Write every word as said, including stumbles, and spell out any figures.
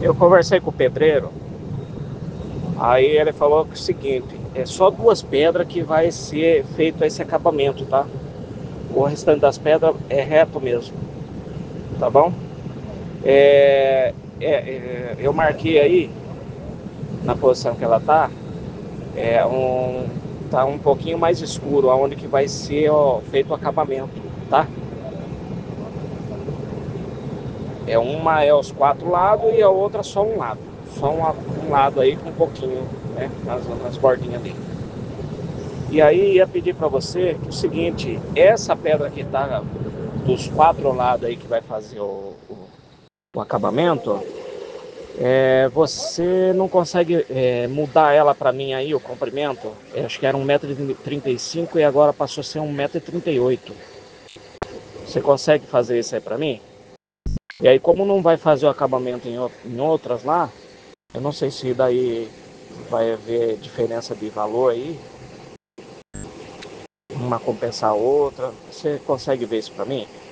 Eu conversei com o pedreiro, aí ele falou que é o seguinte, é só duas pedras que vai ser feito esse acabamento, tá? O restante das pedras é reto mesmo, tá bom? É, é, é, eu marquei aí, na posição que ela tá, é um, tá um pouquinho mais escuro, aonde que vai ser ó, feito o acabamento, tá? É uma é os quatro lados e a outra só um lado. Só um, um lado aí com um pouquinho, né? Nas, nas bordinhas dele. E aí ia pedir para você que o seguinte, essa pedra que tá dos quatro lados aí que vai fazer o, o, o acabamento, é, você não consegue é, mudar ela para mim aí, o comprimento? Eu acho que era um metro e trinta e cinco e agora passou a ser um metro e trinta e oito. Você consegue fazer isso aí para mim? E aí, como não vai fazer o acabamento em, em outras lá, eu não sei se daí vai haver diferença de valor aí, uma compensar a outra. Você consegue ver isso para mim?